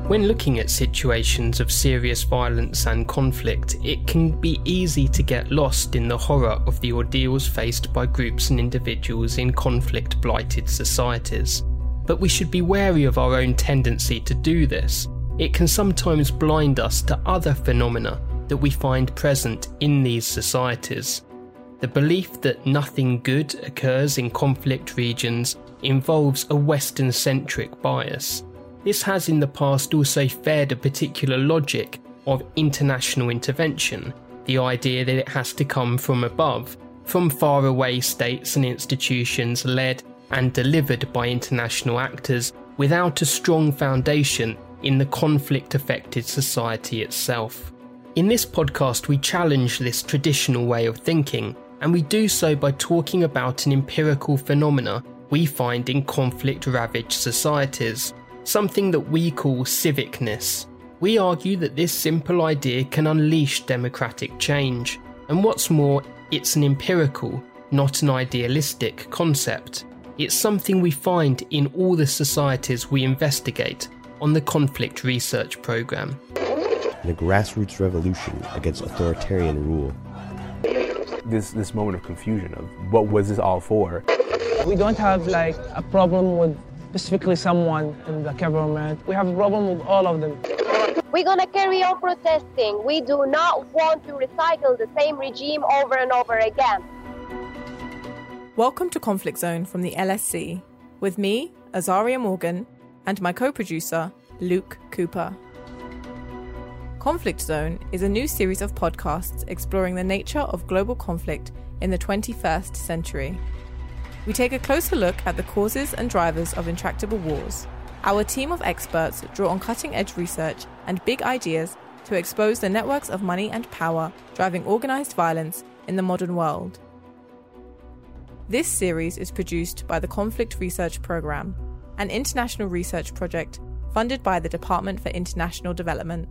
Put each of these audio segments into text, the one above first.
When looking at situations of serious violence and conflict, it can be easy to get lost in the horror of the ordeals faced by groups and individuals in conflict-blighted societies. But we should be wary of our own tendency to do this. It can sometimes blind us to other phenomena that we find present in these societies. The belief that nothing good occurs in conflict regions involves a Western-centric bias. This has in the past also fed a particular logic of international intervention, the idea that it has to come from above, from faraway states and institutions led and delivered by international actors without a strong foundation in the conflict-affected society itself. In this podcast, we challenge this traditional way of thinking, and we do so by talking about an empirical phenomena we find in conflict-ravaged societies, something that we call civicness. We argue that this simple idea can unleash democratic change, and what's more, it's an empirical, not an idealistic concept. It's something we find in all the societies we investigate on the Conflict Research Programme. In a grassroots revolution against authoritarian rule. This moment of confusion of what was this all for? We don't have like a problem with specifically someone in the government. We have a problem with all of them. We're going to carry on protesting. We do not want to recycle the same regime over and over again. Welcome to Conflict Zone from the LSC, with me, Azaria Morgan, and my co-producer, Luke Cooper. Conflict Zone is a new series of podcasts exploring the nature of global conflict in the 21st century. We take a closer look at the causes and drivers of intractable wars. Our team of experts draw on cutting-edge research and big ideas to expose the networks of money and power driving organised violence in the modern world. This series is produced by the Conflict Research Programme, an international research project funded by the Department for International Development.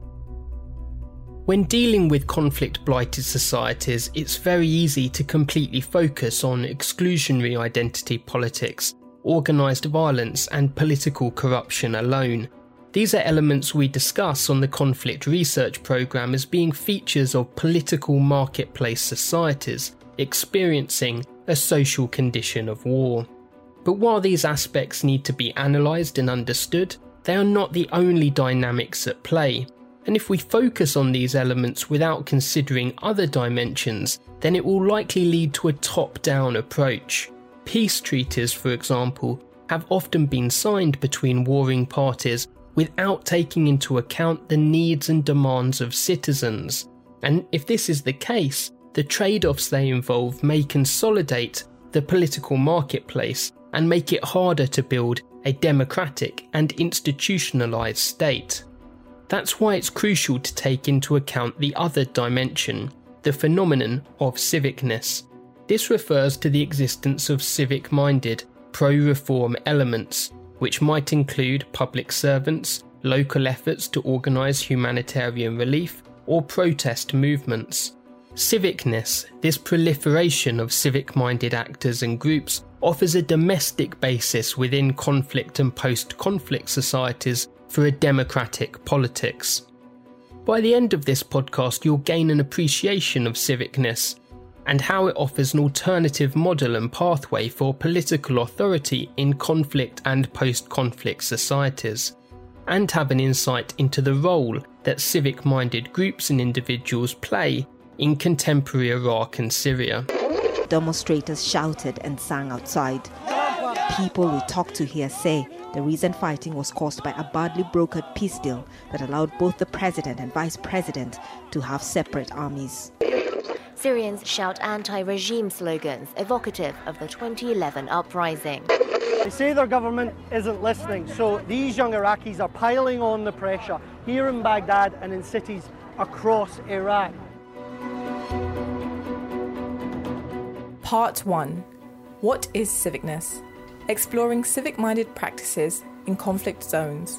When dealing with conflict-blighted societies, it's very easy to completely focus on exclusionary identity politics, organised violence and political corruption alone. These are elements we discuss on the Conflict Research Programme as being features of political marketplace societies experiencing a social condition of war. But while these aspects need to be analysed and understood, they are not the only dynamics at play. And if we focus on these elements without considering other dimensions, then it will likely lead to a top-down approach. Peace treaties, for example, have often been signed between warring parties without taking into account the needs and demands of citizens. And if this is the case, the trade-offs they involve may consolidate the political marketplace and make it harder to build a democratic and institutionalised state. That's why it's crucial to take into account the other dimension, the phenomenon of civicness. This refers to the existence of civic-minded, pro-reform elements, which might include public servants, local efforts to organise humanitarian relief, or protest movements. Civicness, this proliferation of civic-minded actors and groups, offers a domestic basis within conflict and post-conflict societies for a democratic politics. By the end of this podcast, you'll gain an appreciation of civicness and how it offers an alternative model and pathway for political authority in conflict and post-conflict societies, and have an insight into the role that civic-minded groups and individuals play in contemporary Iraq and Syria. Demonstrators shouted and sang outside. People we talked to here say the recent fighting was caused by a badly brokered peace deal that allowed both the president and vice president to have separate armies. Syrians shout anti-regime slogans evocative of the 2011 uprising. They say their government isn't listening, so these young Iraqis are piling on the pressure here in Baghdad and in cities across Iraq. Part 1. What is civicness? Exploring civic-minded practices in conflict zones.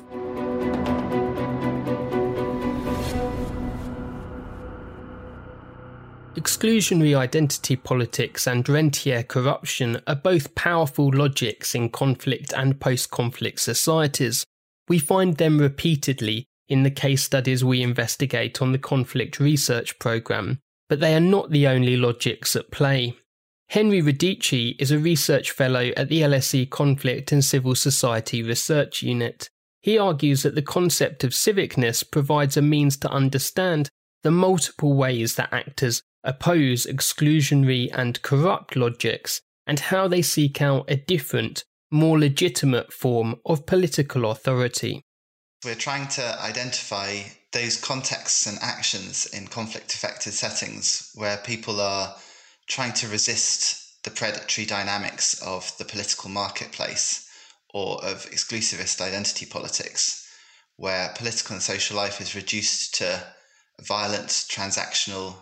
Exclusionary identity politics and rentier corruption are both powerful logics in conflict and post-conflict societies, We find them repeatedly in the case studies we investigate on the Conflict Research Programme, but they are not the only logics at play. Henry Radici is a research fellow at the LSE Conflict and Civil Society Research Unit. He argues that the concept of civicness provides a means to understand the multiple ways that actors oppose exclusionary and corrupt logics and how they seek out a different, more legitimate form of political authority. We're trying to identify those contexts and actions in conflict-affected settings where people are trying to resist the predatory dynamics of the political marketplace or of exclusivist identity politics, where political and social life is reduced to a violent transactional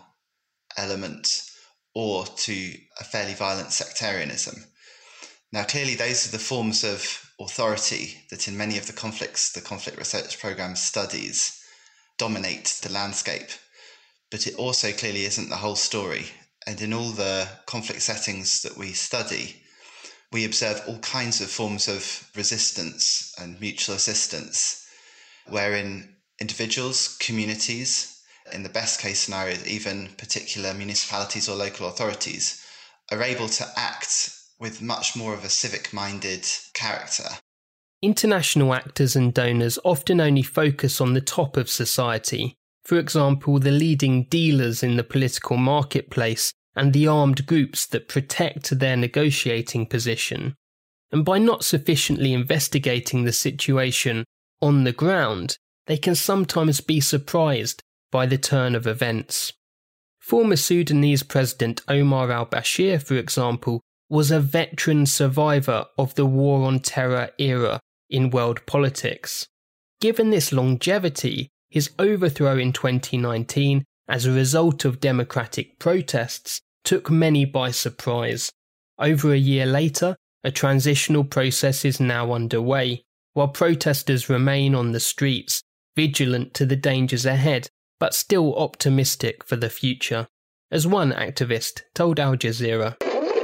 element or to a fairly violent sectarianism. Now, clearly, those are the forms of authority that in many of the conflicts the Conflict Research Programme studies dominate the landscape. But it also clearly isn't the whole story. And in all the conflict settings that we study, we observe all kinds of forms of resistance and mutual assistance, wherein individuals, communities, in the best case scenarios, even particular municipalities or local authorities, are able to act with much more of a civic-minded character. International actors and donors often only focus on the top of society, for example, the leading dealers in the political marketplace and the armed groups that protect their negotiating position. And by not sufficiently investigating the situation on the ground, they can sometimes be surprised by the turn of events. Former Sudanese President Omar al-Bashir, for example, was a veteran survivor of the War on Terror era in world politics. Given this longevity, his overthrow in 2019 as a result of democratic protests took many by surprise. Over a year later, a transitional process is now underway, while protesters remain on the streets, vigilant to the dangers ahead, but still optimistic for the future. As one activist told Al Jazeera,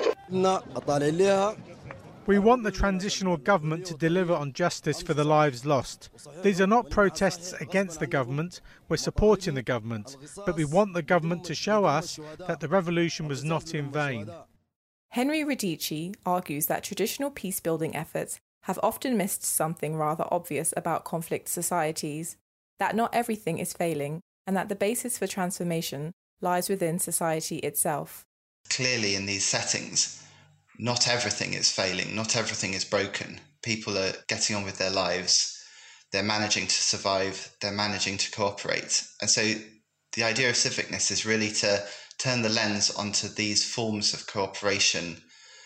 "We want the transitional government to deliver on justice for the lives lost. These are not protests against the government, we're supporting the government, but we want the government to show us that the revolution was not in vain." Henry Radici argues that traditional peace-building efforts have often missed something rather obvious about conflict societies, that not everything is failing, and that the basis for transformation lies within society itself. Clearly, in these settings, not everything is failing, not everything is broken. People are getting on with their lives, they're managing to survive, they're managing to cooperate. And so the idea of civicness is really to turn the lens onto these forms of cooperation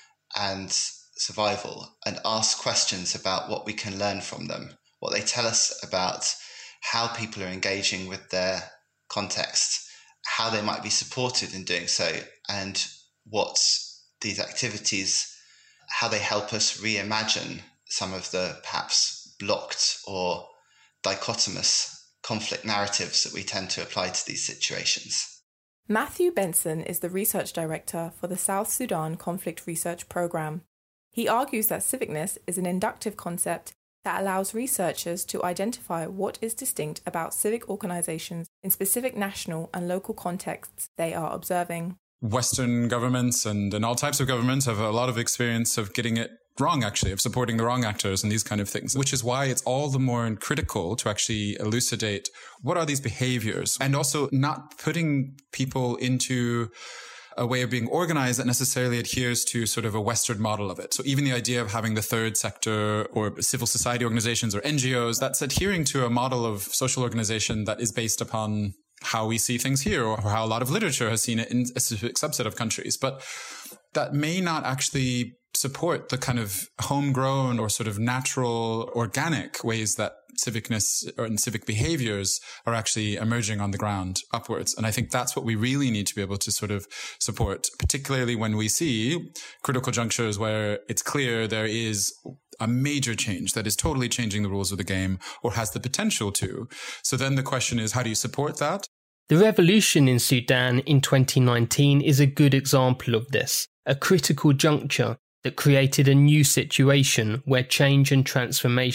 and survival and ask questions about what we can learn from them, what they tell us about how people are engaging with their context, how they might be supported in doing so, and what these activities, how they help us reimagine some of the perhaps blocked or dichotomous conflict narratives that we tend to apply to these situations. Matthew Benson is the research director for the South Sudan Conflict Research Programme. He argues that civicness is an inductive concept that allows researchers to identify what is distinct about civic organisations in specific national and local contexts they are observing. Western governments and all types of governments have a lot of experience of getting it wrong, actually, of supporting the wrong actors and these kind of things, which is why it's all the more critical to actually elucidate what are these behaviors and also not putting people into a way of being organized that necessarily adheres to sort of a Western model of it. So even the idea of having the third sector or civil society organizations or NGOs, that's adhering to a model of social organization that is based upon how we see things here or how a lot of literature has seen it in a specific subset of countries. But that may not actually support the kind of homegrown or sort of natural, organic ways that civicness and civic behaviors are actually emerging on the ground upwards. And I think that's what we really need to be able to sort of support, particularly when we see critical junctures where it's clear there is a major change that is totally changing the rules of the game or has the potential to. So then the question is, how do you support that? The revolution in Sudan in 2019 is a good example of this, a critical juncture that created a new situation where change and transformation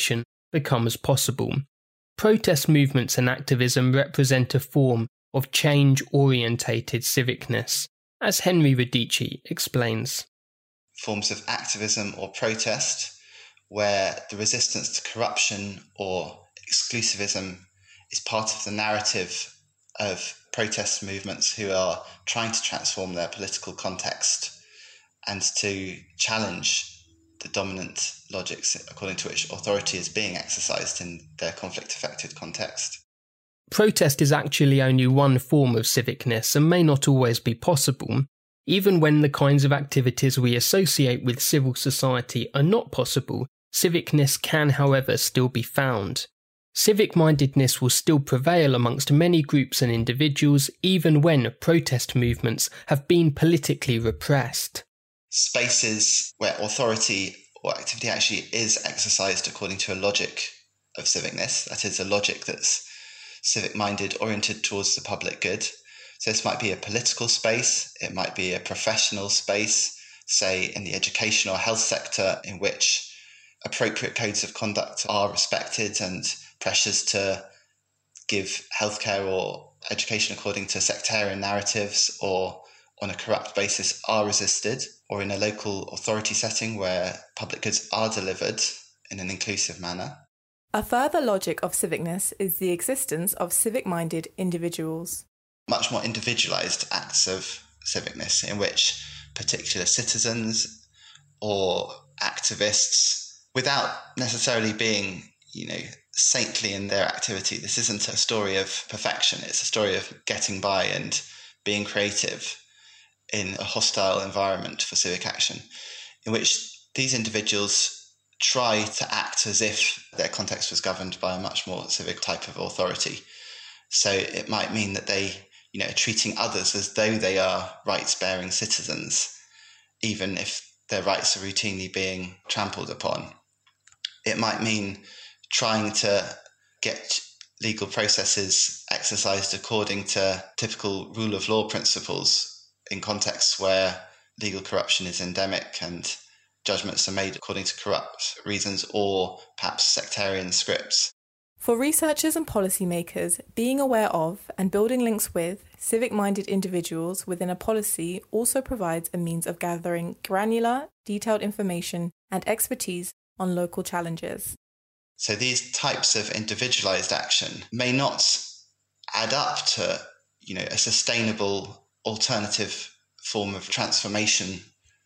becomes possible. Protest movements and activism represent a form of change-orientated civicness, as Henry Radici explains. Forms of activism or protest where the resistance to corruption or exclusivism is part of the narrative of protest movements who are trying to transform their political context and to challenge the dominant logics according to which authority is being exercised in their conflict-affected context. Protest is actually only one form of civicness and may not always be possible. Even when the kinds of activities we associate with civil society are not possible, civicness can, however, still be found. Civic-mindedness will still prevail amongst many groups and individuals, even when protest movements have been politically repressed. Spaces where authority or activity actually is exercised according to a logic of civicness, that is, a logic that's civic-minded, oriented towards the public good. So this might be a political space, it might be a professional space, say in the education or health sector, in which appropriate codes of conduct are respected and pressures to give healthcare or education according to sectarian narratives or on a corrupt basis are resisted, or in a local authority setting where public goods are delivered in an inclusive manner. A further logic of civicness is the existence of civic-minded individuals. Much more individualised acts of civicness in which particular citizens or activists, without necessarily being, saintly in their activity. This isn't a story of perfection. It's a story of getting by and being creative in a hostile environment for civic action, in which these individuals try to act as if their context was governed by a much more civic type of authority. So it might mean that they, are treating others as though they are rights-bearing citizens, even if their rights are routinely being trampled upon. It might mean trying to get legal processes exercised according to typical rule of law principles in contexts where legal corruption is endemic and judgments are made according to corrupt reasons or perhaps sectarian scripts. For researchers and policymakers, being aware of and building links with civic-minded individuals within a policy also provides a means of gathering granular, detailed information and expertise on local challenges. So these types of individualized action may not add up to, a sustainable alternative form of transformation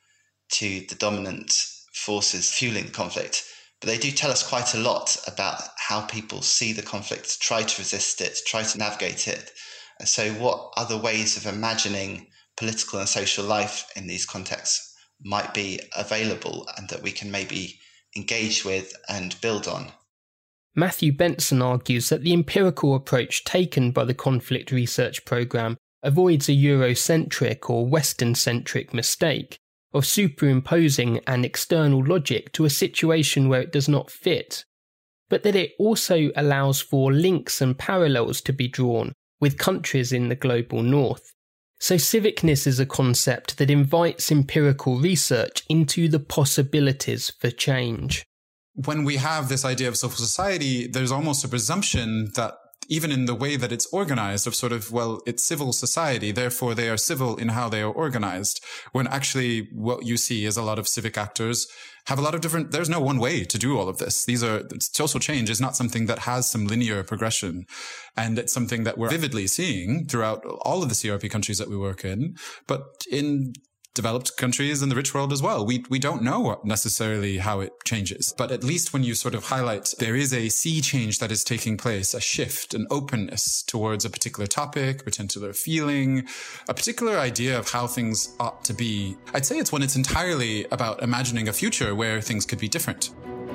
to the dominant forces fueling the conflict, but they do tell us quite a lot about how people see the conflict, try to resist it, try to navigate it. And so what other ways of imagining political and social life in these contexts might be available and that we can maybe engage with and build on. Matthew Benson argues that the empirical approach taken by the conflict research programme avoids a Eurocentric or Western-centric mistake of superimposing an external logic to a situation where it does not fit, but that it also allows for links and parallels to be drawn with countries in the global north. So civicness is a concept that invites empirical research into the possibilities for change. When we have this idea of civil society, there's almost a presumption that even in the way that it's organized of it's civil society, therefore they are civil in how they are organized, when actually what you see is a lot of civic actors have a lot of different, there's no one way to do all of this. Social change is not something that has some linear progression. And it's something that we're vividly seeing throughout all of the CRP countries that we work in, but in developed countries and the rich world as well. We don't know necessarily how it changes, but at least when you sort of highlight there is a sea change that is taking place, a shift, an openness towards a particular topic, particular feeling, a particular idea of how things ought to be. I'd say it's when it's entirely about imagining a future where things could be different.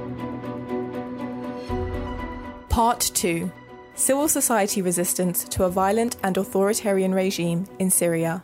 Part 2. Civil society resistance to a violent and authoritarian regime in Syria.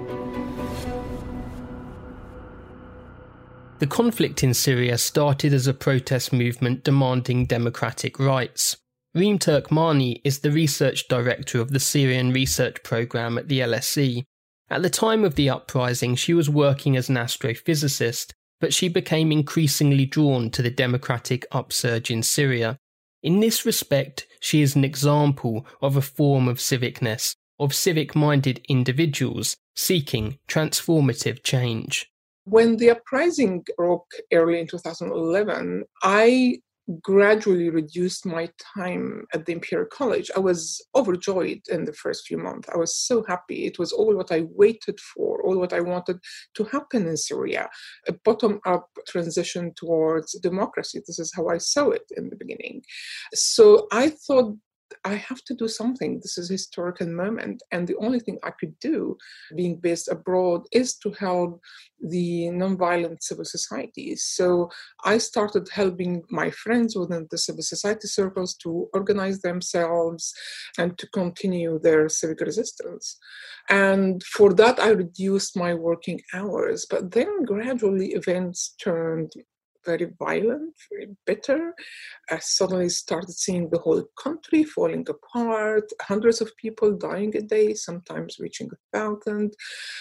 The conflict in Syria started as a protest movement demanding democratic rights. Reem Turkmani is the research director of the Syrian research programme at the LSE. At the time of the uprising, she was working as an astrophysicist, but she became increasingly drawn to the democratic upsurge in Syria In this respect, she is an example of a form of civicness, of civic-minded individuals seeking transformative change. When the uprising broke early in 2011, I gradually reduced my time at the Imperial College. I was overjoyed in the first few months. I was so happy. It was all what I waited for, all what I wanted to happen in Syria, a bottom-up transition towards democracy. This is how I saw it in the beginning. So I thought, I have to do something. This is a historical moment. And the only thing I could do, being based abroad, is to help the nonviolent civil societies. So I started helping my friends within the civil society circles to organize themselves and to continue their civic resistance. And for that, I reduced my working hours. But then gradually events turned very violent, very bitter. I suddenly started seeing the whole country falling apart, hundreds of people dying a day, sometimes reaching 1,000.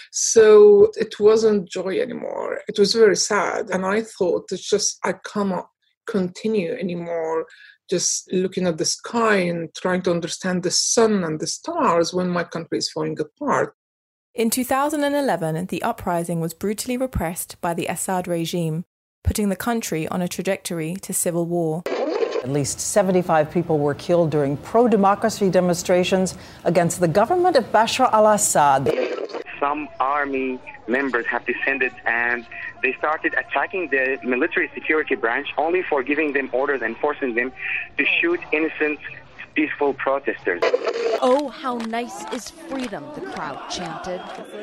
So it wasn't joy anymore. It was very sad. And I thought, I cannot continue anymore just looking at the sky and trying to understand the sun and the stars when my country is falling apart. In 2011, the uprising was brutally repressed by the Assad regime, putting the country on a trajectory to civil war. At least 75 people were killed during pro-democracy demonstrations against the government of Bashar al-Assad. Some army members have descended and they started attacking the military security branch only for giving them orders and forcing them to shoot innocent, peaceful protesters. Oh, how nice is freedom, the crowd chanted.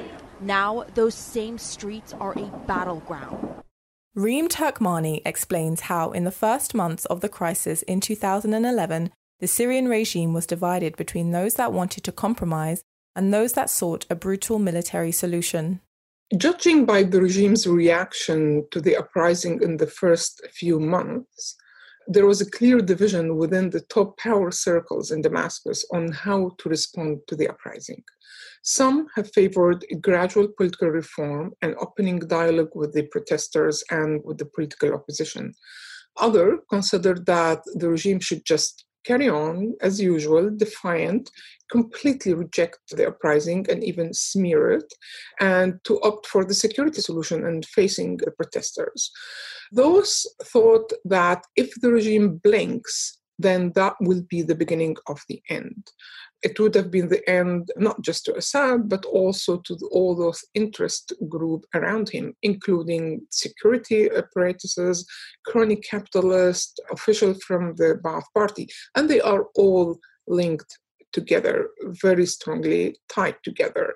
Now those same streets are a battleground. Reem Turkmani explains how, in the first months of the crisis in 2011, the Syrian regime was divided between those that wanted to compromise and those that sought a brutal military solution. Judging by the regime's reaction to the uprising in the first few months, there was a clear division within the top power circles in Damascus on how to respond to the uprising. Some have favored a gradual political reform and opening dialogue with the protesters and with the political opposition. Others considered that the regime should just carry on as usual, defiant, completely reject the uprising and even smear it, and to opt for the security solution and facing the protesters. Those thought that if the regime blinks, then that will be the beginning of the end. It would have been the end, not just to Assad, but also to all those interest groups around him, including security apparatuses, crony capitalists, officials from the Ba'ath Party, and they are all linked together, very strongly tied together.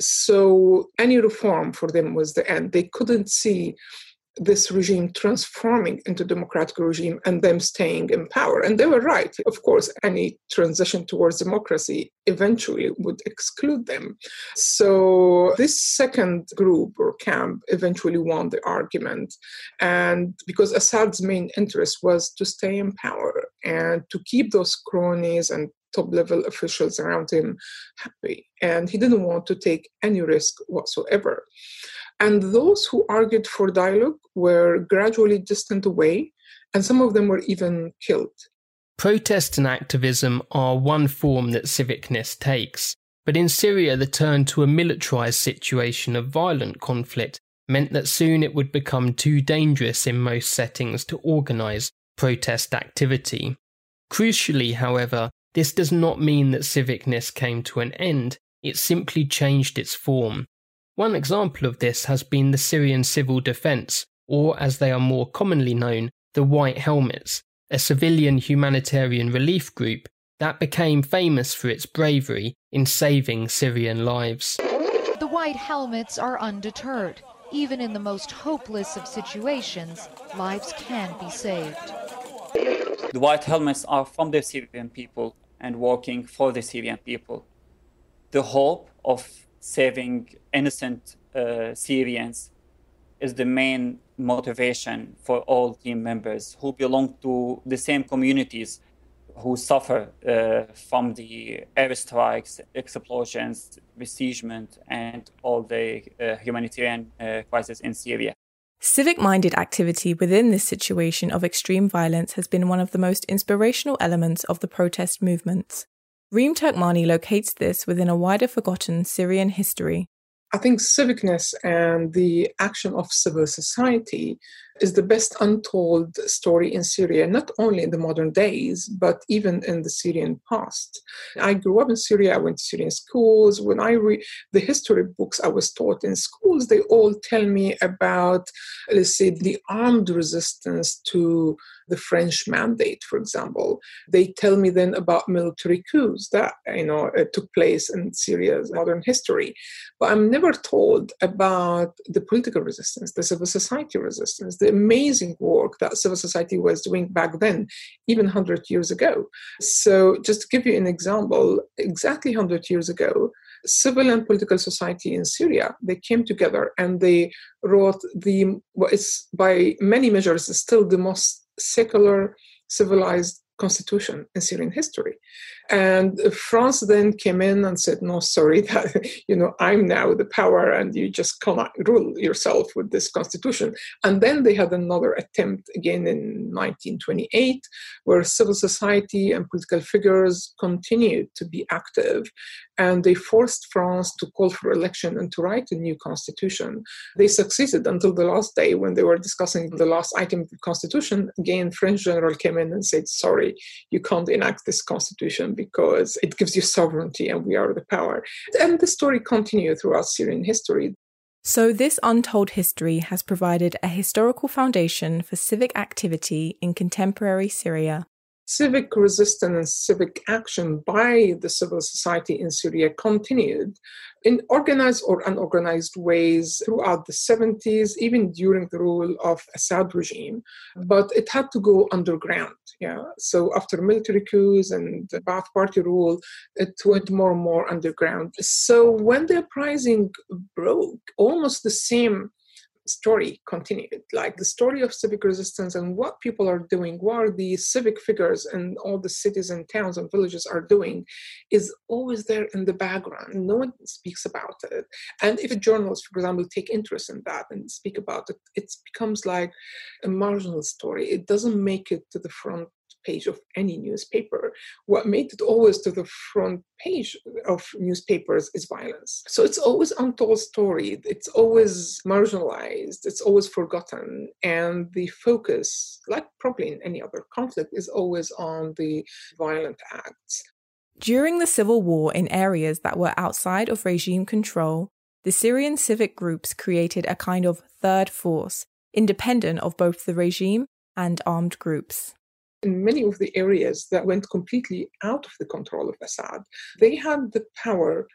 So any reform for them was the end. They couldn't see this regime transforming into a democratic regime and them staying in power. And they were right. Of course, any transition towards democracy eventually would exclude them. So this second group or camp eventually won the argument. And because Assad's main interest was to stay in power and to keep those cronies and top-level officials around him happy. And he didn't want to take any risk whatsoever. And those who argued for dialogue were gradually distant away, and some of them were even killed. Protest and activism are one form that civicness takes, but in Syria the turn to a militarised situation of violent conflict meant that soon it would become too dangerous in most settings to organise protest activity. Crucially, however, this does not mean that civicness came to an end, it simply changed its form. One example of this has been the Syrian Civil Defence, or as they are more commonly known, the White Helmets, a civilian humanitarian relief group that became famous for its bravery in saving Syrian lives. The White Helmets are undeterred. Even in the most hopeless of situations, lives can be saved. The White Helmets are from the Syrian people and working for the Syrian people. The hope of saving innocent Syrians is the main motivation for all team members who belong to the same communities who suffer from the airstrikes, explosions, besiegement, and all the humanitarian crisis in Syria. Civic-minded activity within this situation of extreme violence has been one of the most inspirational elements of the protest movements. Reem Turkmani locates this within a wider forgotten Syrian history. I think civicness and the action of civil society is the best untold story in Syria, not only in the modern days, but even in the Syrian past. I grew up in Syria, I went to Syrian schools. When I read the history books I was taught in schools, they all tell me about, let's say, the armed resistance to the French mandate, for example. They tell me then about military coups that, took place in Syria's modern history. But I'm never told about the political resistance, the civil society resistance, the amazing work that civil society was doing back then, even 100 years ago. So just to give you an example, exactly 100 years ago, civil and political society in Syria, they came together and they wrote what is by many measures is still the most secular, civilized constitution in Syrian history. And France then came in and said, no, sorry, that, I'm now the power and you just cannot rule yourself with this constitution. And then they had another attempt again in 1928, where civil society and political figures continued to be active. And they forced France to call for election and to write a new constitution. They succeeded until the last day when they were discussing the last item of the constitution. Again, French general came in and said, sorry, you can't enact this constitution because it gives you sovereignty and we are the power. And the story continued throughout Syrian history. So this untold history has provided a historical foundation for civic activity in contemporary Syria. Civic resistance and civic action by the civil society in Syria continued in organized or unorganized ways throughout the 70s, even during the rule of Assad regime. But it had to go underground. So after military coups and the Ba'ath Party rule, it went more and more underground. So when the uprising broke, almost the same story continued, like the story of civic resistance and what people are doing, what the civic figures in all the cities and towns and villages are doing is always there in the background. No one speaks about it. And if journalists, for example, take interest in that and speak about it, it becomes like a marginal story. It doesn't make it to the front page of any newspaper. What made it always to the front page of newspapers is violence. So it's always untold story. It's always marginalized. It's always forgotten. And the focus, like probably in any other conflict, is always on the violent acts. During the civil war in areas that were outside of regime control, the Syrian civic groups created a kind of third force, independent of both the regime and armed groups. In many of the areas that went completely out of the control of Assad, they had the power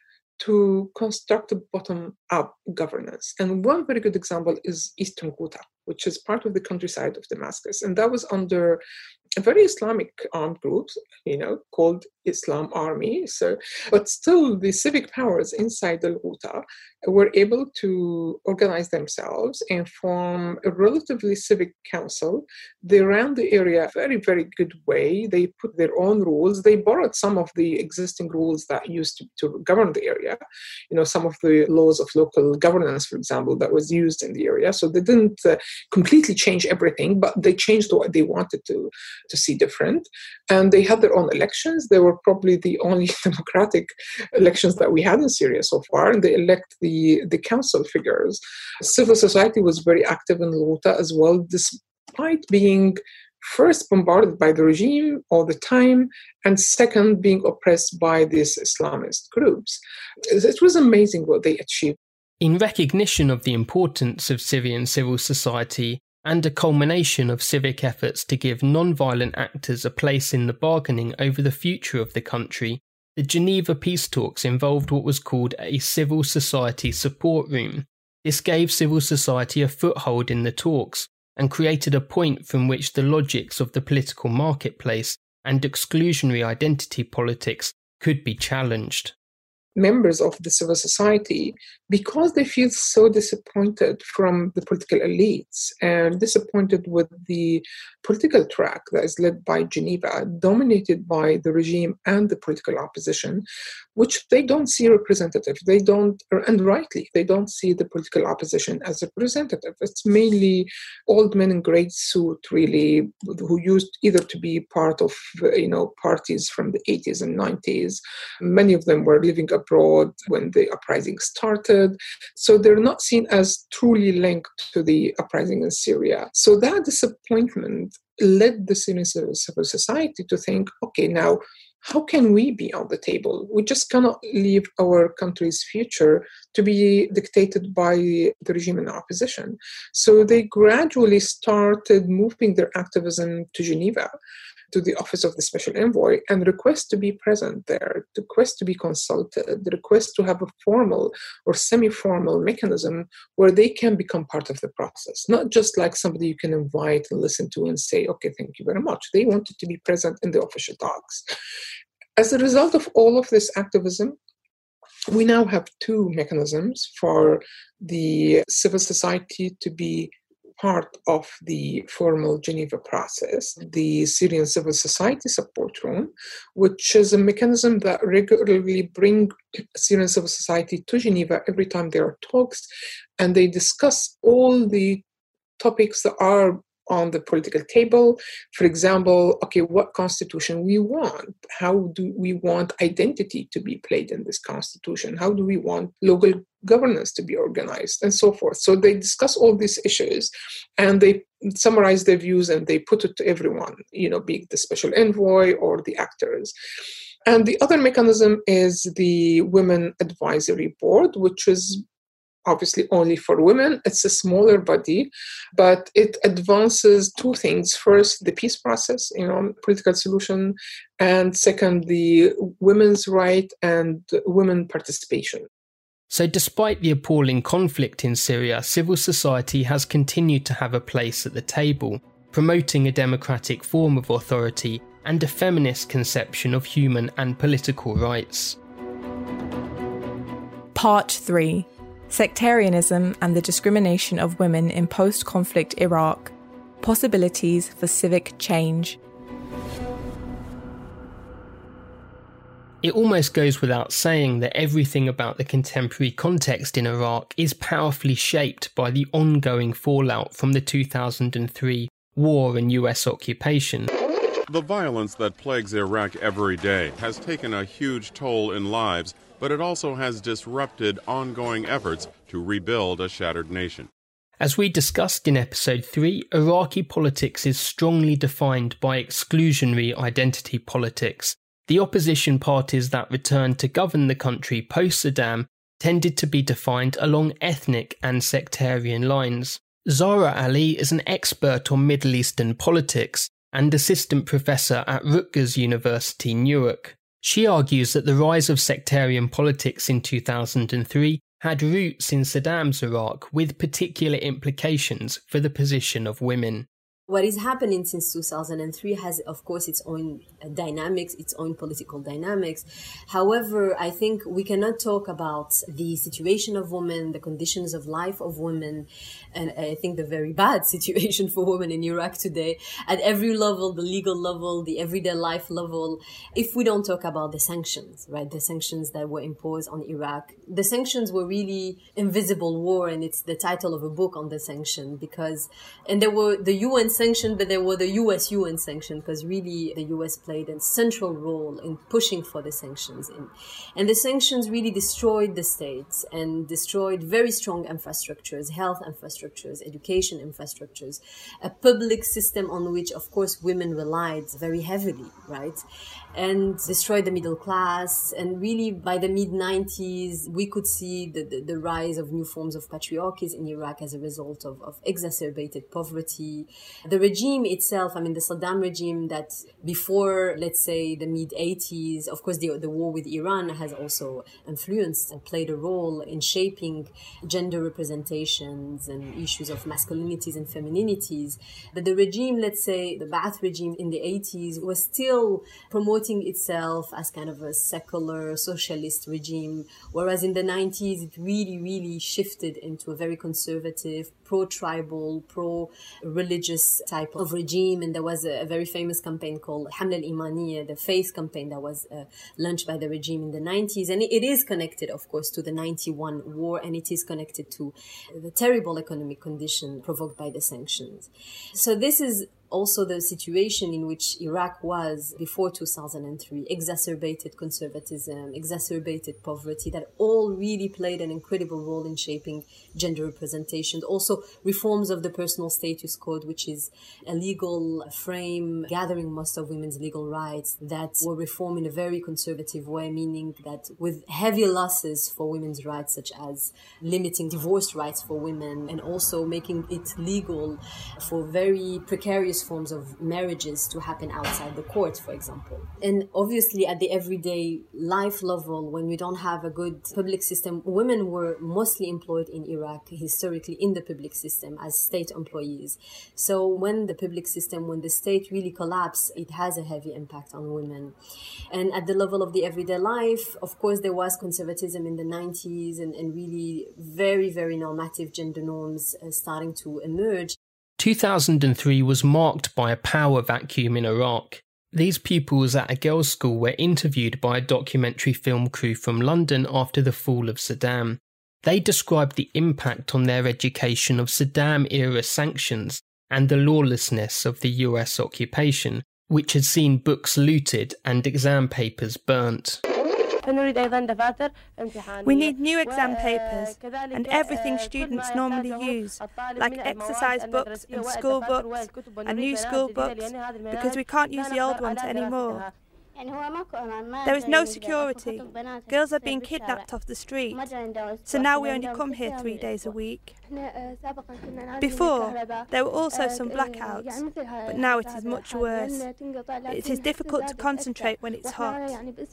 to construct a bottom-up governance. And one very good example is Eastern Ghouta, which is part of the countryside of Damascus. And that was under a very Islamic armed groups, called Islam Army. But still, the civic powers inside the Ghouta were able to organize themselves and form a relatively civic council. They ran the area a very, very good way. They put their own rules. They borrowed some of the existing rules that used to govern the area. Some of the laws of local governance, for example, that was used in the area. So they didn't completely change everything, but they changed what they wanted to see different. And they had their own elections. They were probably the only democratic elections that we had in Syria so far. And they elect the council figures. Civil society was very active in Ghouta as well, despite being first bombarded by the regime all the time, and second, being oppressed by these Islamist groups. It was amazing what they achieved. In recognition of the importance of Syrian civil society and a culmination of civic efforts to give non-violent actors a place in the bargaining over the future of the country, the Geneva peace talks involved what was called a civil society support room. This gave civil society a foothold in the talks and created a point from which the logics of the political marketplace and exclusionary identity politics could be challenged. members of the civil society, because they feel so disappointed from the political elites and disappointed with the political track that is led by Geneva, dominated by the regime and the political opposition, which they don't see representative. They don't, and rightly, they don't see the political opposition as representative. It's mainly old men in gray suit, really, who used either to be part of, parties from the 80s and 90s. Many of them were living abroad when the uprising started. So they're not seen as truly linked to the uprising in Syria. So that disappointment led the Syrian civil society to think, okay, now, how can we be on the table? We just cannot leave our country's future to be dictated by the regime and opposition. So they gradually started moving their activism to Geneva, to the Office of the Special Envoy, and request to be present there, request to be consulted, request to have a formal or semi-formal mechanism where they can become part of the process. Not just like somebody you can invite and listen to and say, okay, thank you very much. They wanted to be present in the official talks. As a result of all of this activism, we now have two mechanisms for the civil society to be part of the formal Geneva process, the Syrian Civil Society Support Room, which is a mechanism that regularly brings Syrian civil society to Geneva every time there are talks, and they discuss all the topics that are on the political table. For example, okay, what constitution we want? How do we want identity to be played in this constitution? How do we want local governance to be organized, and so forth? So they discuss all these issues and they summarize their views and they put it to everyone, be it the special envoy or the actors. And the other mechanism is the Women Advisory Board, which is obviously only for women. It's a smaller body, but it advances two things. First, the peace process, political solution, and second, the women's right and women participation. So despite the appalling conflict in Syria, civil society has continued to have a place at the table, promoting a democratic form of authority and a feminist conception of human and political rights. Part 3. Sectarianism and the discrimination of women in post-conflict Iraq. Possibilities for civic change. It almost goes without saying that everything about the contemporary context in Iraq is powerfully shaped by the ongoing fallout from the 2003 war and US occupation. The violence that plagues Iraq every day has taken a huge toll in lives, but it also has disrupted ongoing efforts to rebuild a shattered nation. As we discussed in episode 3, Iraqi politics is strongly defined by exclusionary identity politics. The opposition parties that returned to govern the country post-Saddam tended to be defined along ethnic and sectarian lines. Zahra Ali is an expert on Middle Eastern politics and assistant professor at Rutgers University, Newark. She argues that the rise of sectarian politics in 2003 had roots in Saddam's Iraq, with particular implications for the position of women. What is happening since 2003 has, of course, its own dynamics, its own political dynamics. However, I think we cannot talk about the situation of women, the conditions of life of women, and I think the very bad situation for women in Iraq today, at every level, the legal level, the everyday life level, if we don't talk about the sanctions, right? The sanctions that were imposed on Iraq. The sanctions were really invisible war, and it's the title of a book on the sanction, and there were the UN sanction, but there were the US UN sanction, because really the US played a central role in pushing for the sanctions. And the sanctions really destroyed the states and destroyed very strong infrastructures, health infrastructures, education infrastructures, a public system on which, of course, women relied very heavily, right? And destroyed the middle class. And really, by the mid-90s, we could see the rise of new forms of patriarchies in Iraq as a result of exacerbated poverty, The regime itself, I mean, the Saddam regime that before, let's say, the mid-80s, of course, the war with Iran has also influenced and played a role in shaping gender representations and issues of masculinities and femininities. But the regime, let's say, the Ba'ath regime in the 80s was still promoting itself as kind of a secular socialist regime, whereas in the 90s it really shifted into a very conservative, pro-tribal, pro-religious type of regime. And there was a very famous campaign called Hamla al-Imaniyya, the faith campaign that was launched by the regime in the 90s. And it is connected, of course, to the 91 war, and it is connected to the terrible economic condition provoked by the sanctions. So this is also the situation in which Iraq was before 2003, exacerbated conservatism, exacerbated poverty, that all really played an incredible role in shaping gender representation. Also, reforms of the personal status code, which is a legal frame gathering most of women's legal rights, that were reformed in a very conservative way, meaning that with heavy losses for women's rights, such as limiting divorce rights for women and also making it legal for very precarious forms of marriages to happen outside the court, for example. And obviously at the everyday life level, when we don't have a good public system, women were mostly employed in Iraq historically in the public system as state employees. So when the state really collapsed, it has a heavy impact on women. And at the level of the everyday life, of course, there was conservatism in the 90s and really very normative gender norms starting to emerge. 2003 was marked by a power vacuum in Iraq. These pupils at a girls' school were interviewed by a documentary film crew from London after the fall of Saddam. They described the impact on their education of Saddam-era sanctions and the lawlessness of the US occupation, which had seen books looted and exam papers burnt. We need new exam papers and everything students normally use, like exercise books and school books and new school books, because we can't use the old ones anymore. There is no security. Girls are being kidnapped off the street. So now we only come here 3 days a week. Before, there were also some blackouts, but now it is much worse. It is difficult to concentrate when it's hot.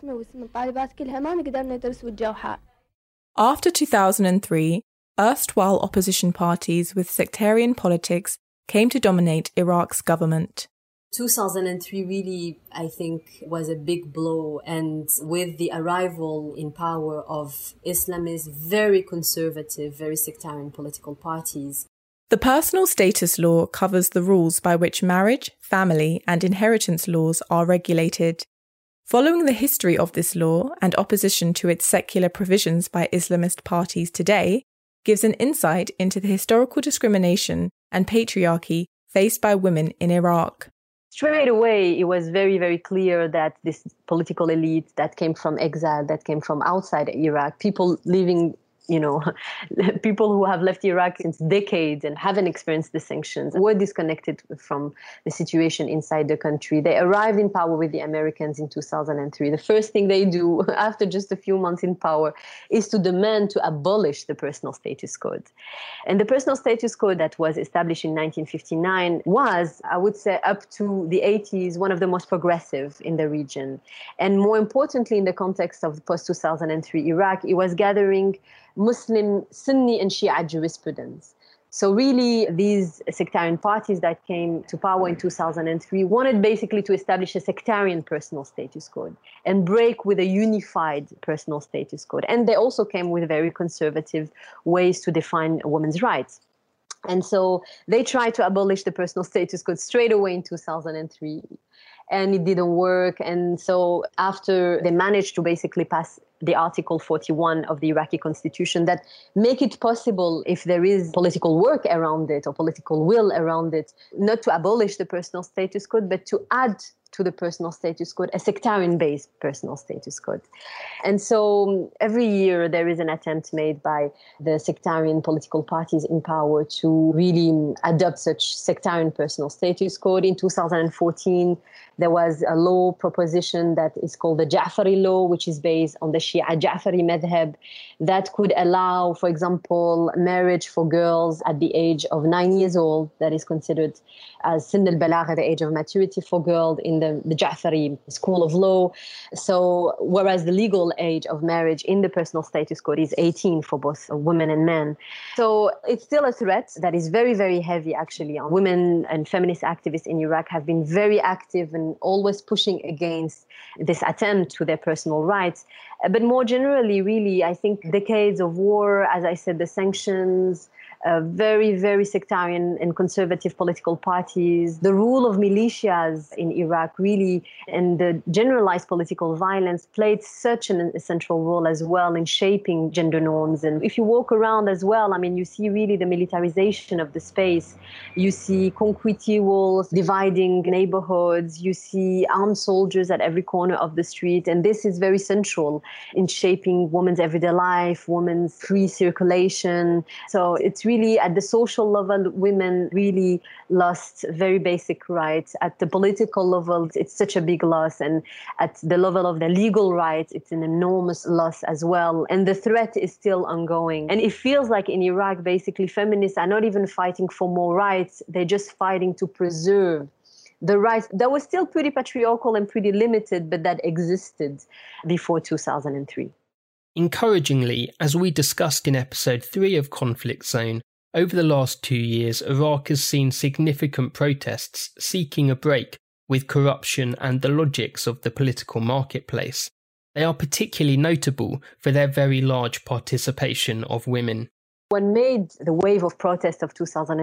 After 2003, erstwhile opposition parties with sectarian politics came to dominate Iraq's government. 2003 really, I think, was a big blow, and with the arrival in power of Islamist, very conservative, very sectarian political parties. The personal status law covers the rules by which marriage, family, and inheritance laws are regulated. Following the history of this law and opposition to its secular provisions by Islamist parties today gives an insight into the historical discrimination and patriarchy faced by women in Iraq. Straight away, it was very clear that this political elite that came from exile, that came from outside Iraq, people living, people who have left Iraq since decades and haven't experienced the sanctions, were disconnected from the situation inside the country. They arrived in power with the Americans in 2003. The first thing they do after just a few months in power is to demand to abolish the personal status code. And the personal status code that was established in 1959 was, I would say, up to the 80s, one of the most progressive in the region. And more importantly, in the context of post-2003 Iraq, it was gathering Muslim, Sunni and Shia jurisprudence. So really, these sectarian parties that came to power in 2003 wanted basically to establish a sectarian personal status code and break with a unified personal status code. And they also came with very conservative ways to define women's rights. And so they tried to abolish the personal status code straight away in 2003. And it didn't work. And so after they managed to basically pass the Article 41 of the Iraqi constitution that make it possible, if there is political work around it or political will around it, not to abolish the personal status code, but to add to the personal status code, a sectarian-based personal status code. And so every year there is an attempt made by the sectarian political parties in power to really adopt such sectarian personal status code. In 2014, there was a law proposition that is called the Ja'fari law, which is based on the Shia Ja'fari madhab, that could allow, for example, marriage for girls at the age of 9 years old, that is considered as sin al-balagha, the age of maturity for girls in the Ja'fari school of law. So whereas the legal age of marriage in the personal status code is 18 for both women and men. So it's still a threat that is very, very heavy actually on women, and feminist activists in Iraq have been very active and always pushing against this attempt to their personal rights. But more generally, really, I think decades of war, as I said, the sanctions, very, very sectarian and conservative political parties, the rule of militias in Iraq really, and the generalized political violence played such an essential role as well in shaping gender norms. And if you walk around as well, I mean, you see really the militarization of the space. You see concrete walls dividing neighborhoods. You see armed soldiers at every corner of the street. And this is very central in shaping women's everyday life, women's free circulation. So it's really at the social level, women really lost very basic rights. At the political level, it's such a big loss. And at the level of the legal rights, it's an enormous loss as well. And the threat is still ongoing. And it feels like in Iraq, basically, feminists are not even fighting for more rights. They're just fighting to preserve the rights that were still pretty patriarchal and pretty limited, but that existed before 2003. Encouragingly, as we discussed in episode 3 of Conflict Zone, over the last 2 years, Iraq has seen significant protests seeking a break with corruption and the logics of the political marketplace. They are particularly notable for their very large participation of women. What made the wave of protest of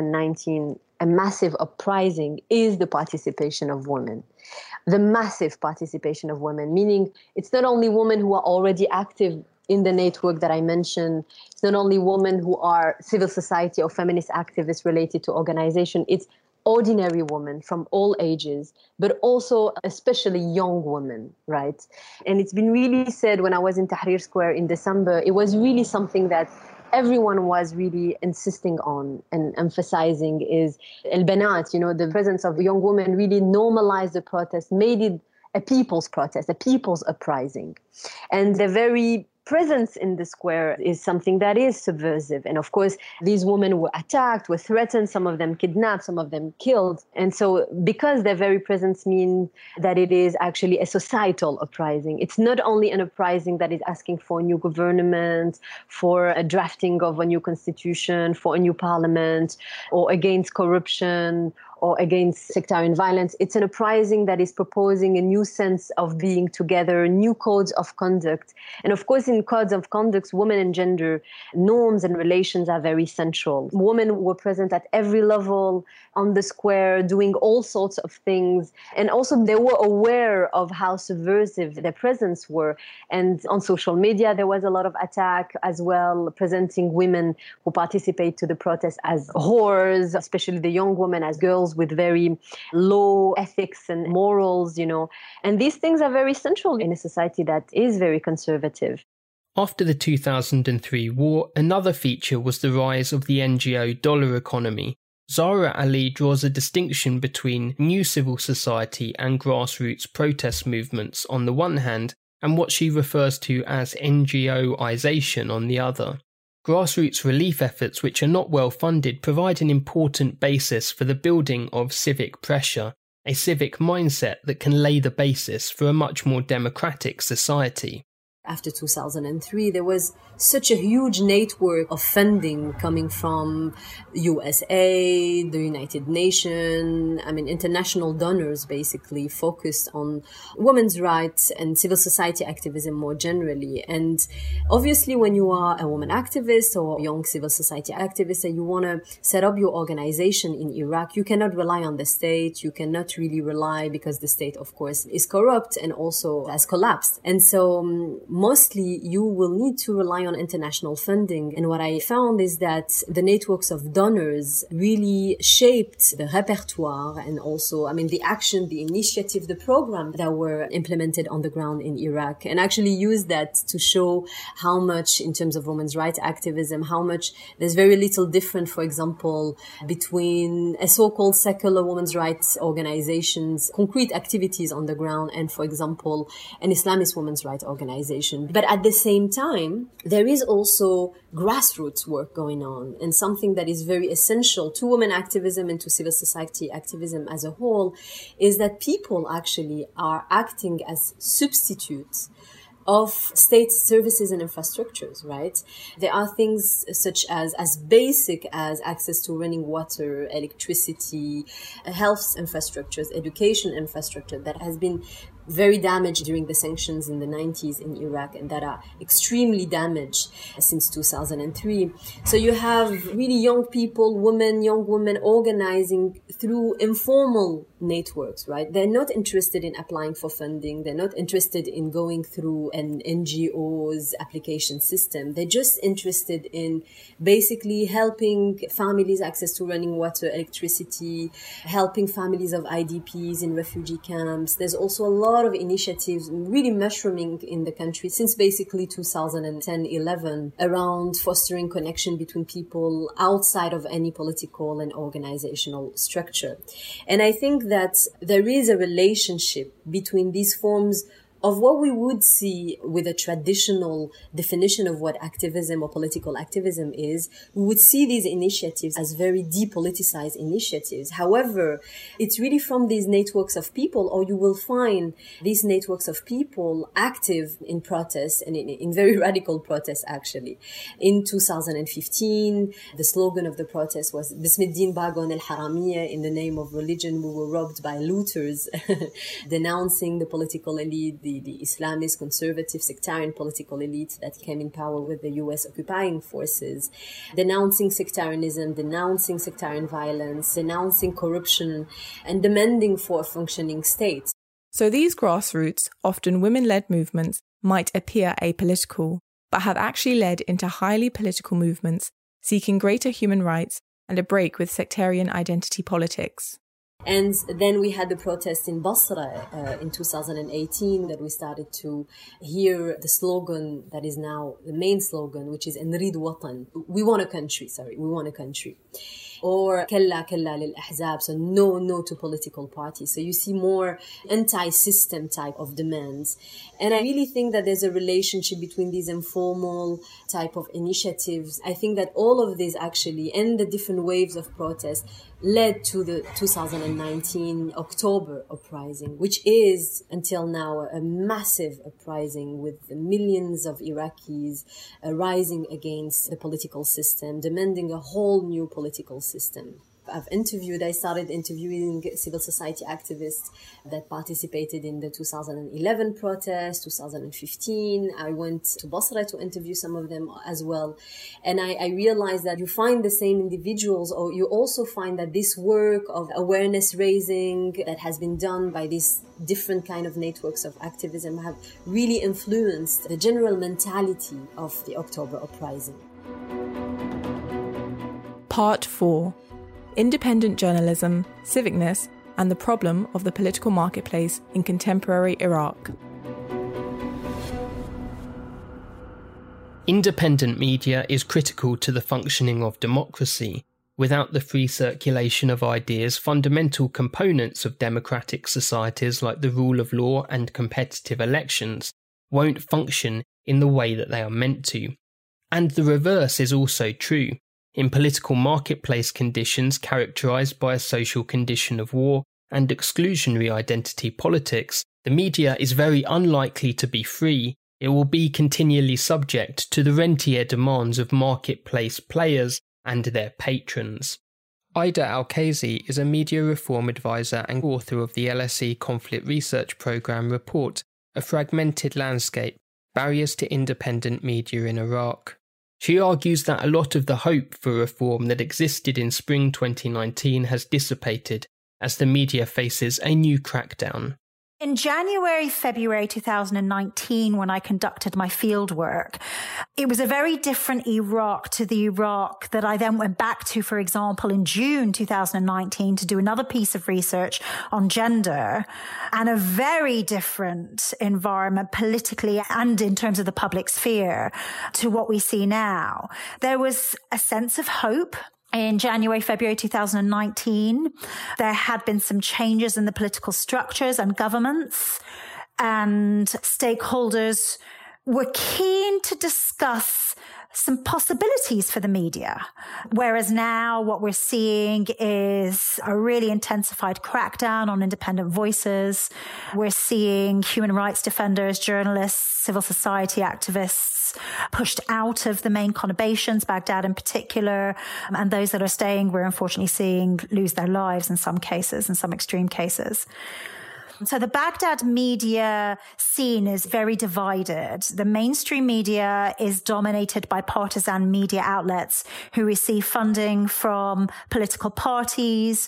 2019 a massive uprising is the participation of women. The massive participation of women, meaning it's not only women who are already active in the network that I mentioned, it's not only women who are civil society or feminist activists related to organization, it's ordinary women from all ages, but also especially young women, right? And it's been really said when I was in Tahrir Square in December, it was really something that everyone was really insisting on and emphasizing is al-banat, the presence of young women really normalized the protest, made it a people's protest, a people's uprising. And the very presence in the square is something that is subversive. And of course, these women were attacked, were threatened, some of them kidnapped, some of them killed. And so because their very presence means that it is actually a societal uprising. It's not only an uprising that is asking for a new government, for a drafting of a new constitution, for a new parliament, or against corruption, or against sectarian violence. It's an uprising that is proposing a new sense of being together, new codes of conduct. And of course, in codes of conduct, women and gender norms and relations are very central. Women were present at every level on the square, doing all sorts of things. And also they were aware of how subversive their presence were. And on social media, there was a lot of attack as well, presenting women who participate to the protest as whores, especially the young women as girls with very low ethics and morals, And these things are very central in a society that is very conservative. After the 2003 war, another feature was the rise of the NGO dollar economy. Zahra Ali draws a distinction between new civil society and grassroots protest movements on the one hand, and what she refers to as NGOization on the other. Grassroots relief efforts which are not well funded provide an important basis for the building of civic pressure, a civic mindset that can lay the basis for a much more democratic society. After 2003, there was such a huge network of funding coming from USA, the United Nations, international donors basically focused on women's rights and civil society activism more generally. And obviously when you are a woman activist or a young civil society activist and you want to set up your organization in Iraq, you cannot rely on the state. You cannot really rely because the state, of course, is corrupt and also has collapsed. And so mostly you will need to rely on international funding. And what I found is that the networks of donors really shaped the repertoire and also, the action, the initiative, the program that were implemented on the ground in Iraq, and actually used that to show how much, in terms of women's rights activism, how much there's very little different, for example, between a so-called secular women's rights organization's concrete activities on the ground and, for example, an Islamist women's rights organization. But at the same time, there is also grassroots work going on, and something that is very essential to women activism and to civil society activism as a whole is that people actually are acting as substitutes of state services and infrastructures, right? There are things such as basic as access to running water, electricity, health infrastructures, education infrastructure that has been very damaged during the sanctions in the 90s in Iraq, and that are extremely damaged since 2003. So you have really young women organizing through informal networks, right? They're not interested in applying for funding. They're not interested in going through an NGO's application system. They're just interested in basically helping families access to running water, electricity, helping families of IDPs in refugee camps. There's also a lot of initiatives really mushrooming in the country since basically 2010-11 around fostering connection between people outside of any political and organizational structure. And I think that there is a relationship between these forms of what we would see with a traditional definition of what activism or political activism is. We would see these initiatives as very depoliticized initiatives. However, it's really from these networks of people, or you will find these networks of people active in protests and in very radical protests, actually. In 2015, the slogan of the protest was Bismiddin Bagon al-Haramiyya, in the name of religion we were robbed by looters, denouncing the political elite, the Islamist, conservative, sectarian political elite that came in power with the US occupying forces, denouncing sectarianism, denouncing sectarian violence, denouncing corruption, and demanding for a functioning state. So these grassroots, often women-led movements, might appear apolitical, but have actually led into highly political movements seeking greater human rights and a break with sectarian identity politics. And then we had the protest in Basra in 2018 that we started to hear the slogan that is now the main slogan, which is Nrid Watan. We want a country. Or Kalla lil Ahzab, so no to political parties. So you see more anti-system type of demands. And I really think that there's a relationship between these informal type of initiatives. I think that all of this actually, and the different waves of protest, led to the 2019 October uprising, which is until now a massive uprising with millions of Iraqis rising against the political system, demanding a whole new political system. I started interviewing civil society activists that participated in the 2011 protest, 2015. I went to Basra to interview some of them as well. And I realized that you find the same individuals, or you also find that this work of awareness raising that has been done by these different kind of networks of activism have really influenced the general mentality of the October uprising. Part 4. Independent journalism, civicness, and the problem of the political marketplace in contemporary Iraq. Independent media is critical to the functioning of democracy. Without the free circulation of ideas, fundamental components of democratic societies like the rule of law and competitive elections won't function in the way that they are meant to. And the reverse is also true. In political marketplace conditions characterised by a social condition of war and exclusionary identity politics, the media is very unlikely to be free. It will be continually subject to the rentier demands of marketplace players and their patrons. Ida Al-Kazi is a media reform advisor and author of the LSE Conflict Research Programme report, A Fragmented Landscape, Barriers to Independent Media in Iraq. She argues that a lot of the hope for reform that existed in spring 2019 has dissipated as the media faces a new crackdown. In January, February 2019, when I conducted my fieldwork, it was a very different Iraq to the Iraq that I then went back to, for example, in June 2019 to do another piece of research on gender, and a very different environment politically and in terms of the public sphere to what we see now. There was a sense of hope. In January, February 2019, there had been some changes in the political structures and governments, and stakeholders were keen to discuss some possibilities for the media. Whereas now what we're seeing is a really intensified crackdown on independent voices. We're seeing human rights defenders, journalists, civil society activists pushed out of the main conurbations, Baghdad in particular, and those that are staying, we're unfortunately seeing lose their lives in some cases, in some extreme cases. So the Baghdad media scene is very divided. The mainstream media is dominated by partisan media outlets who receive funding from political parties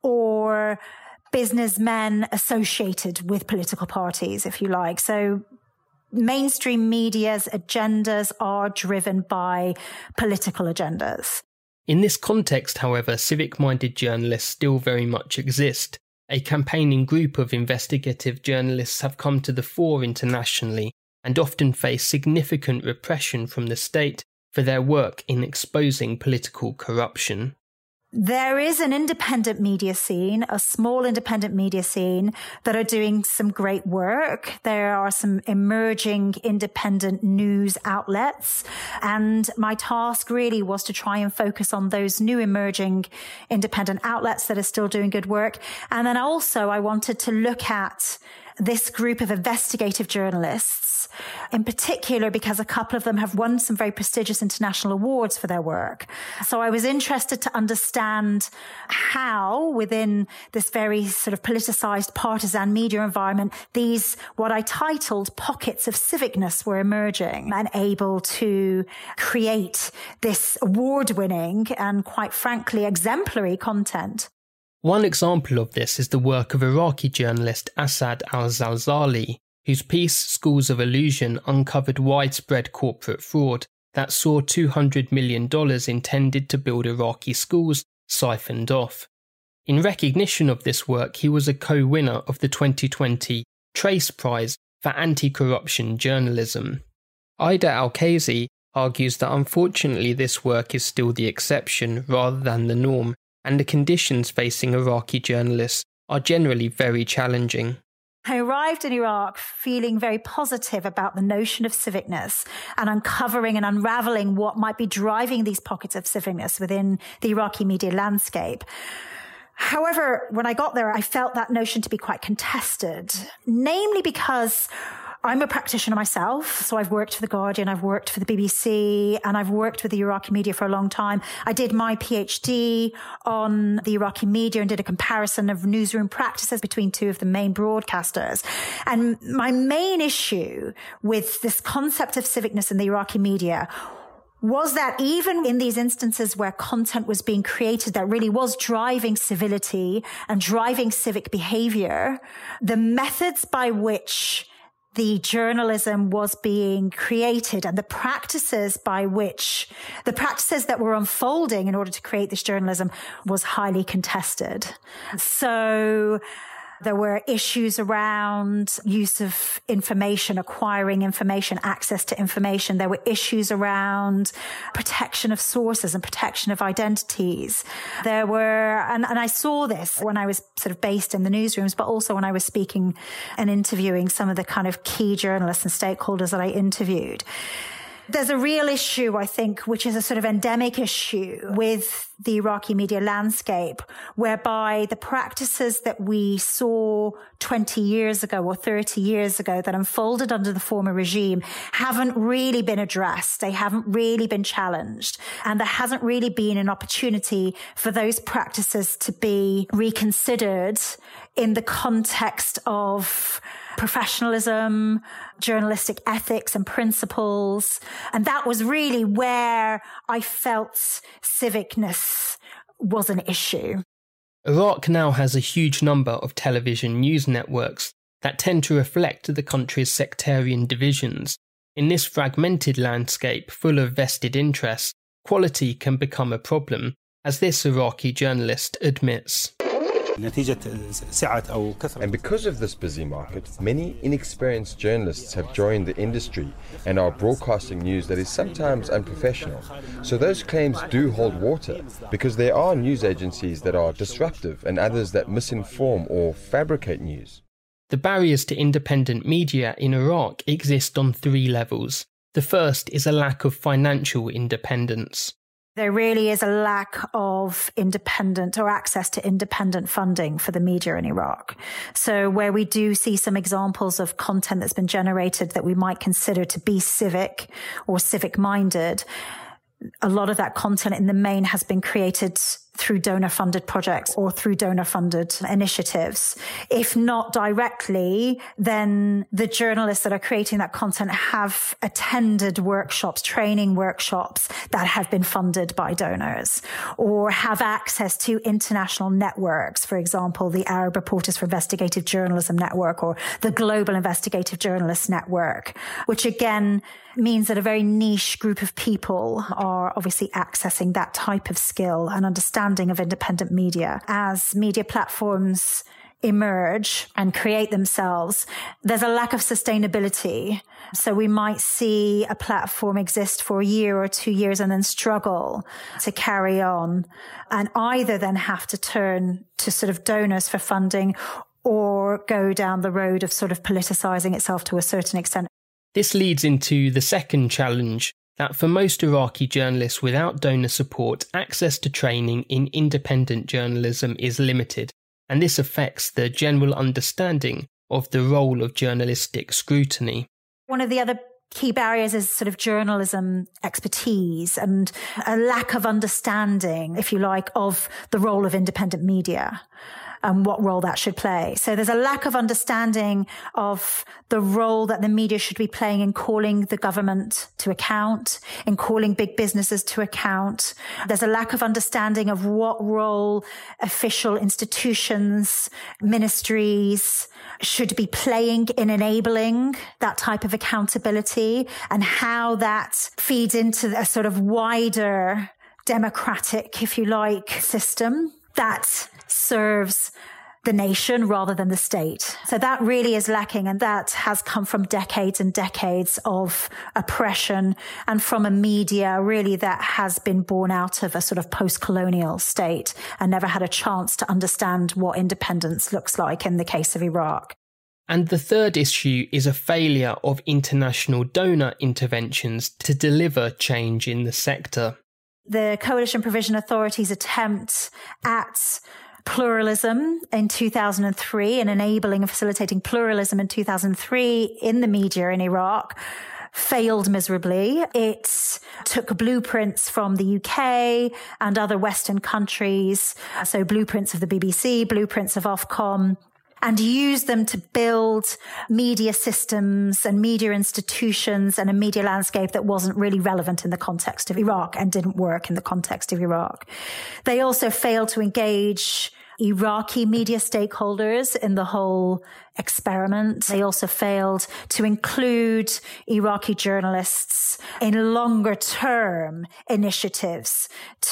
or businessmen associated with political parties, if you like. So mainstream media's agendas are driven by political agendas. In this context, however, civic-minded journalists still very much exist. A campaigning group of investigative journalists have come to the fore internationally and often face significant repression from the state for their work in exposing political corruption. There is an independent media scene, a small independent media scene that are doing some great work. There are some emerging independent news outlets. And my task really was to try and focus on those new emerging independent outlets that are still doing good work. And then also I wanted to look at this group of investigative journalists, in particular because a couple of them have won some very prestigious international awards for their work. So I was interested to understand how, within this very sort of politicized partisan media environment, these, what I titled pockets of civicness, were emerging and able to create this award-winning and, quite frankly, exemplary content. One example of this is the work of Iraqi journalist Asad al-Zalzali, whose piece Schools of Illusion uncovered widespread corporate fraud that saw $200 million intended to build Iraqi schools siphoned off. In recognition of this work, he was a co-winner of the 2020 Trace Prize for Anti-Corruption Journalism. Ida Al-Kazi argues that unfortunately this work is still the exception rather than the norm, and the conditions facing Iraqi journalists are generally very challenging. I arrived in Iraq feeling very positive about the notion of civicness and uncovering and unravelling what might be driving these pockets of civicness within the Iraqi media landscape. However, when I got there, I felt that notion to be quite contested, namely because I'm a practitioner myself, so I've worked for The Guardian, I've worked for the BBC, and I've worked with the Iraqi media for a long time. I did my PhD on the Iraqi media and did a comparison of newsroom practices between two of the main broadcasters. And my main issue with this concept of civicness in the Iraqi media was that even in these instances where content was being created that really was driving civility and driving civic behavior, the methods by which the journalism was being created and the practices that were unfolding in order to create this journalism was highly contested. So there were issues around use of information, acquiring information, access to information. There were issues around protection of sources and protection of identities. There were, and I saw this when I was sort of based in the newsrooms, but also when I was speaking and interviewing some of the kind of key journalists and stakeholders that I interviewed. There's a real issue, I think, which is a sort of endemic issue with the Iraqi media landscape, whereby the practices that we saw 20 years ago or 30 years ago that unfolded under the former regime haven't really been addressed. They haven't really been challenged. And there hasn't really been an opportunity for those practices to be reconsidered in the context of professionalism, journalistic ethics and principles. And that was really where I felt civicness was an issue. Iraq now has a huge number of television news networks that tend to reflect the country's sectarian divisions. In this fragmented landscape full of vested interests, quality can become a problem, as this Iraqi journalist admits. And because of this busy market, many inexperienced journalists have joined the industry and are broadcasting news that is sometimes unprofessional. So those claims do hold water, because there are news agencies that are disruptive and others that misinform or fabricate news. The barriers to independent media in Iraq exist on 3 levels. The first is a lack of financial independence. There really is a lack of independent or access to independent funding for the media in Iraq. So where we do see some examples of content that's been generated that we might consider to be civic or civic-minded, a lot of that content in the main has been created through donor-funded projects or through donor-funded initiatives. If not directly, then the journalists that are creating that content have attended workshops, training workshops that have been funded by donors, or have access to international networks, for example, the Arab Reporters for Investigative Journalism Network or the Global Investigative Journalists Network, which again means that a very niche group of people are obviously accessing that type of skill and understanding of independent media. As media platforms emerge and create themselves, there's a lack of sustainability. So we might see a platform exist for a year or 2 years and then struggle to carry on, and either then have to turn to sort of donors for funding or go down the road of sort of politicizing itself to a certain extent. This leads into the second challenge, that for most Iraqi journalists without donor support, access to training in independent journalism is limited, and this affects the general understanding of the role of journalistic scrutiny. One of the other key barriers is sort of journalism expertise and a lack of understanding, if you like, of the role of independent media and what role that should play. So there's a lack of understanding of the role that the media should be playing in calling the government to account, in calling big businesses to account. There's a lack of understanding of what role official institutions, ministries should be playing in enabling that type of accountability, and how that feeds into a sort of wider democratic, if you like, system that serves the nation rather than the state. So that really is lacking, and that has come from decades and decades of oppression and from a media really that has been born out of a sort of post-colonial state and never had a chance to understand what independence looks like in the case of Iraq. And the third issue is a failure of international donor interventions to deliver change in the sector. The Coalition Provision Authority's attempt at pluralism in 2003 and enabling and facilitating pluralism in 2003 in the media in Iraq failed miserably. It took blueprints from the UK and other Western countries, so blueprints of the BBC, blueprints of Ofcom, and used them to build media systems and media institutions and a media landscape that wasn't really relevant in the context of Iraq and didn't work in the context of Iraq. They also failed to engage Iraqi media stakeholders in the whole experiment. They also failed to include Iraqi journalists in longer term initiatives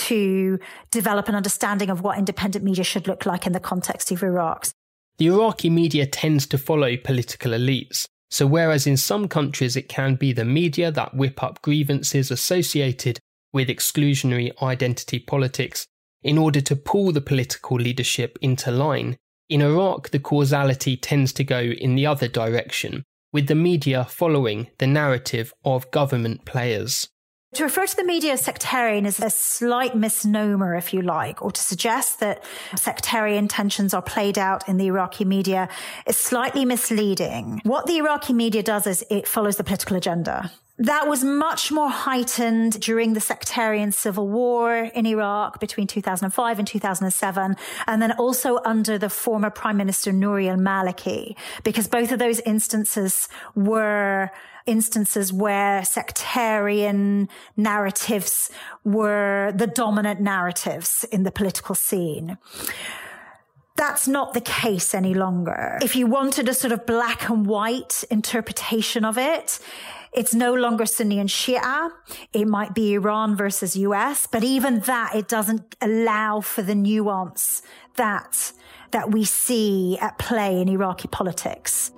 to develop an understanding of what independent media should look like in the context of Iraq. The Iraqi media tends to follow political elites, so whereas in some countries it can be the media that whip up grievances associated with exclusionary identity politics in order to pull the political leadership into line, in Iraq the causality tends to go in the other direction, with the media following the narrative of government players. To refer to the media as sectarian is a slight misnomer, if you like, or to suggest that sectarian tensions are played out in the Iraqi media is slightly misleading. What the Iraqi media does is it follows the political agenda. That was much more heightened during the sectarian civil war in Iraq between 2005 and 2007, and then also under the former Prime Minister Nouri al-Maliki, because both of those instances were instances where sectarian narratives were the dominant narratives in the political scene. That's not the case any longer. If you wanted a sort of black and white interpretation of it, it's no longer Sunni and Shia. It might be Iran versus US, but even that, it doesn't allow for the nuance that we see at play in Iraqi politics.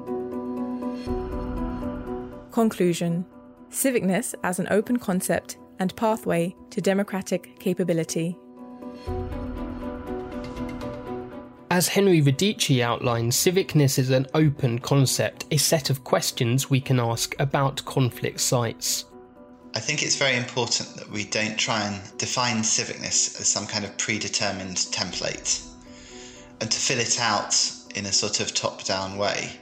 Conclusion. Civicness as an open concept and pathway to democratic capability. As Henry Radici outlines, civicness is an open concept, a set of questions we can ask about conflict sites. I think it's very important that we don't try and define civicness as some kind of predetermined template and to fill it out in a sort of top-down way,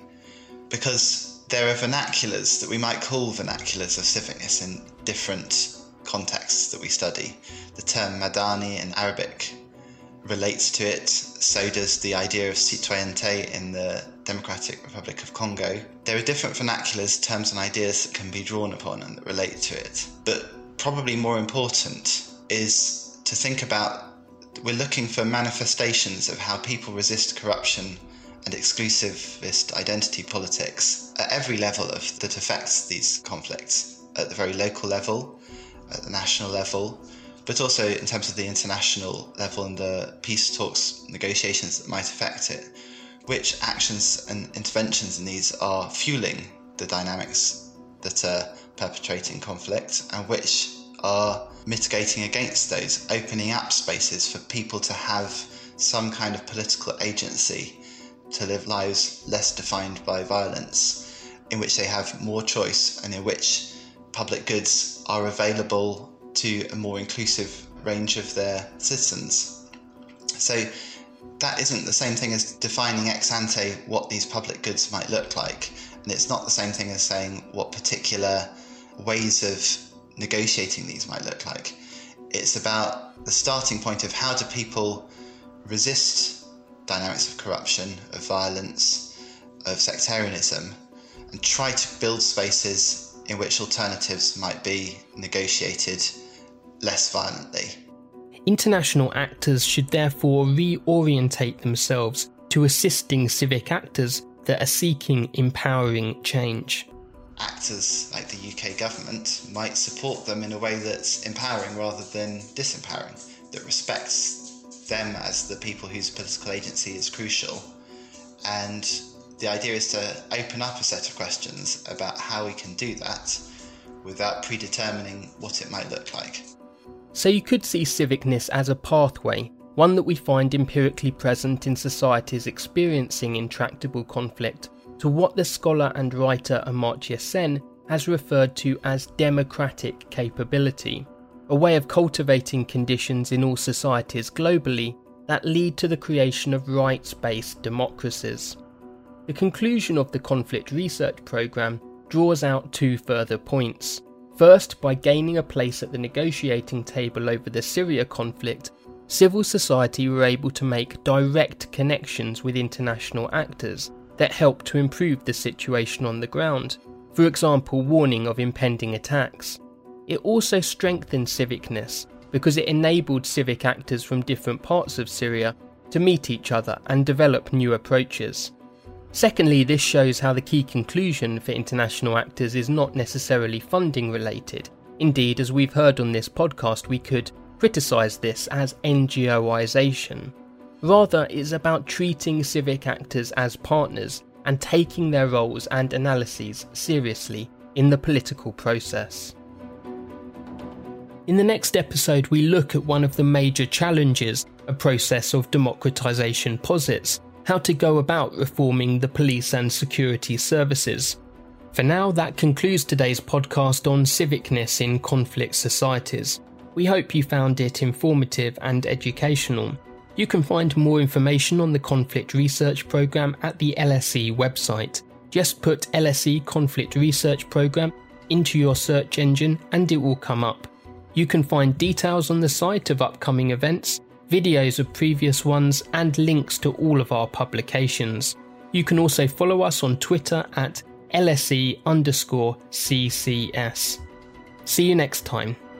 because there are vernaculars that we might call vernaculars of civicness in different contexts that we study. The term Madani in Arabic relates to it, so does the idea of citoyenneté in the Democratic Republic of Congo. There are different vernaculars, terms and ideas that can be drawn upon and that relate to it. But probably more important is to think about, we're looking for manifestations of how people resist corruption and exclusivist identity politics at every level that affects these conflicts, at the very local level, at the national level, but also in terms of the international level and the peace talks, negotiations that might affect it. Which actions and interventions in these are fueling the dynamics that are perpetrating conflict, and which are mitigating against those, opening up spaces for people to have some kind of political agency, to live lives less defined by violence, in which they have more choice and in which public goods are available to a more inclusive range of their citizens. So that isn't the same thing as defining ex ante what these public goods might look like. And it's not the same thing as saying what particular ways of negotiating these might look like. It's about the starting point of how do people resist dynamics of corruption, of violence, of sectarianism, and try to build spaces in which alternatives might be negotiated less violently. International actors should therefore reorientate themselves to assisting civic actors that are seeking empowering change. Actors like the UK government might support them in a way that's empowering rather than disempowering, that respects them as the people whose political agency is crucial. And the idea is to open up a set of questions about how we can do that without predetermining what it might look like. So you could see civicness as a pathway, one that we find empirically present in societies experiencing intractable conflict, to what the scholar and writer Amartya Sen has referred to as democratic capability, a way of cultivating conditions in all societies globally that lead to the creation of rights-based democracies. The conclusion of the conflict research programme draws out two further points. First, by gaining a place at the negotiating table over the Syria conflict, civil society were able to make direct connections with international actors that helped to improve the situation on the ground, for example, warning of impending attacks. It also strengthened civicness because it enabled civic actors from different parts of Syria to meet each other and develop new approaches. Secondly, this shows how the key conclusion for international actors is not necessarily funding related. Indeed, as we've heard on this podcast, we could criticise this as NGOisation. Rather, it's about treating civic actors as partners and taking their roles and analyses seriously in the political process. In the next episode, we look at one of the major challenges a process of democratisation posits: how to go about reforming the police and security services. For now, that concludes today's podcast on civicness in conflict societies. We hope you found it informative and educational. You can find more information on the Conflict Research Programme at the LSE website. Just put LSE Conflict Research Programme into your search engine and it will come up. You can find details on the site of upcoming events, videos of previous ones, and links to all of our publications. You can also follow us on Twitter at LSE_CCS. See you next time.